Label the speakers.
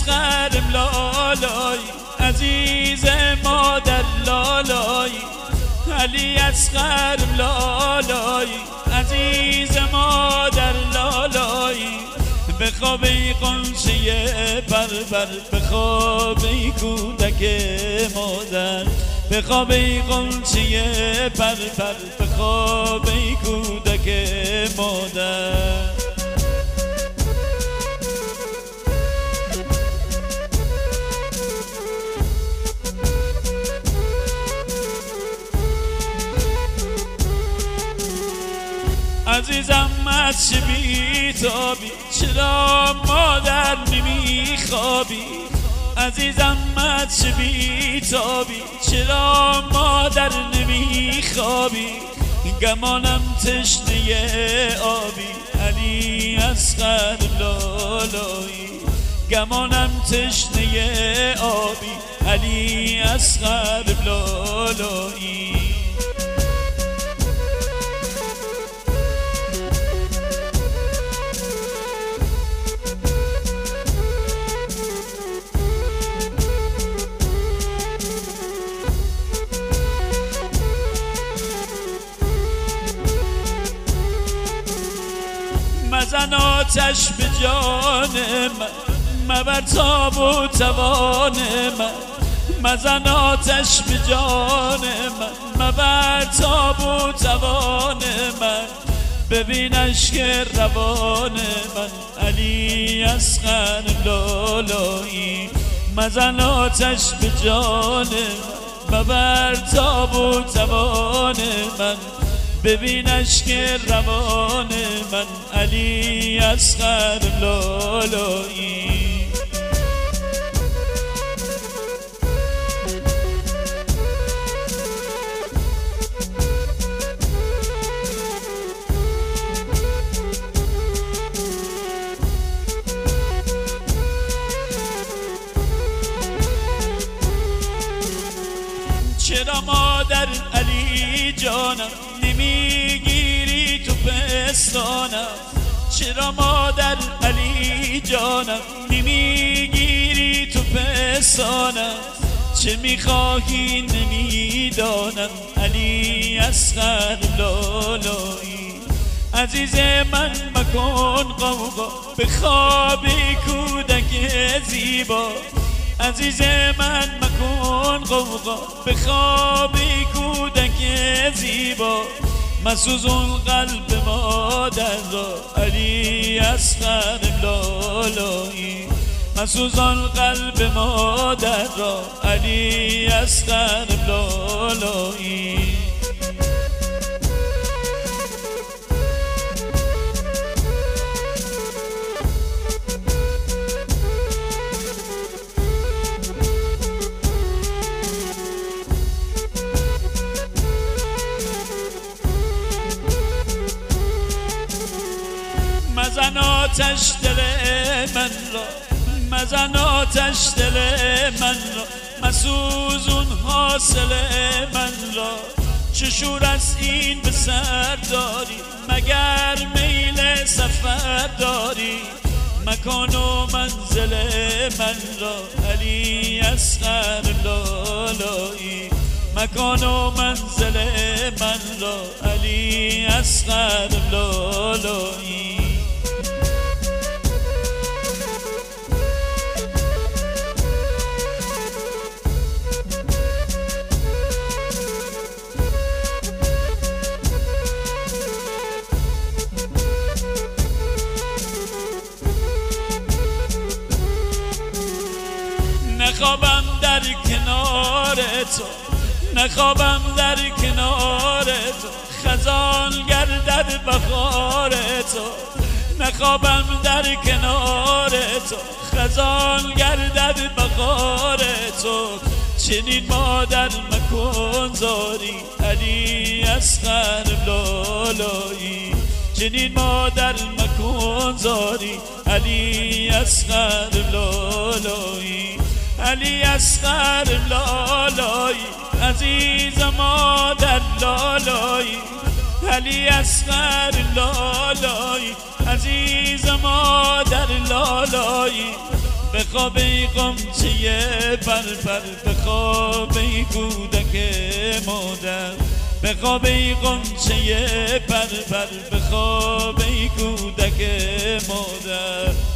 Speaker 1: اصغرم لالای عزیز مادر لالای علی اصغرم لالای عزیز مادر لالای بخواب ای قنچه بربر بخواب ای کودک مادر بخواب ای قنچه بربر بخواب ای کودک مادر عزیزم از چه بیتابی چرا مادر نمیخوابی عزیزم از چه بیتابی چرا مادر نمیخوابی گمانم تشنه آبی علی اصغر لالایی گمانم تشنه آبی علی اصغر لالایی مزن آتش به جان من مبر تاب و توان من مزن آتش به جان من مبر تاب و توان من ببین اشک روان من علی اصغر لالایی مزن آتش به جان من مبر تاب و توان من ببین اشک روان من علی اصغر لالایی چرا مادر علی جانم نمیگیری تو پستانم چرا مادر علی جانم نمیگیری تو پستانم چه میخواهی نمیدانم علی اصغر لالایی عزیز من مکن قوقا به خواب کودک زیبا عزیز من مکن قوقا به خواب کودک زیبا مسوزون قلب مادر را علی اصغر لالایی مسوزان قلب مادر را علی اصغر لالایی مزن آتش دل من را مزن آتش دل من را مسوزون حاصل من را چه شور است این به سر داری مگر میل سفر داری مکان و منزل من را علی اصغر لالایی مکان و منزل من را علی اصغر لالایی نخوابم در کنار تو نخوابم در کنار تو خزان گردد بهار تو نخوابم در کنار تو خزان گردد بهار تو چنین مادر مکن زاری علی اصغر لالایی چنین مادر مکن زاری علی اصغر لالایی علی اصغر لالایی عزیز مادر لالایی علی اصغر لالایی عزیز مادر لالایی بخواب ای غنچه پرپر، بخواب ای کودک مادر، بخواب ای غنچه پرپر، بخواب ای کودک مادر.